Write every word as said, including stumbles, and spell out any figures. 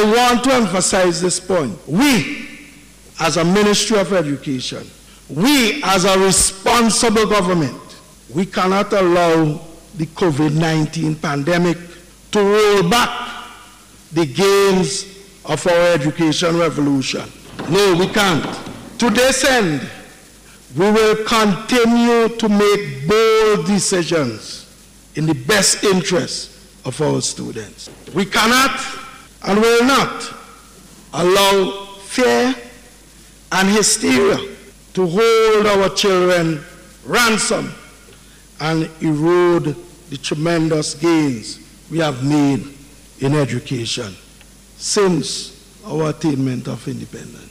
want to emphasize this point. We, as a Ministry of Education, we, as a responsible government, we cannot allow the COVID nineteen pandemic to roll back the gains of our education revolution. No, we can't. To this end, we will continue to make bold decisions in the best interest of our students. We cannot and will not allow fear and hysteria to hold our children ransom and erode the tremendous gains we have made in education since our attainment of independence.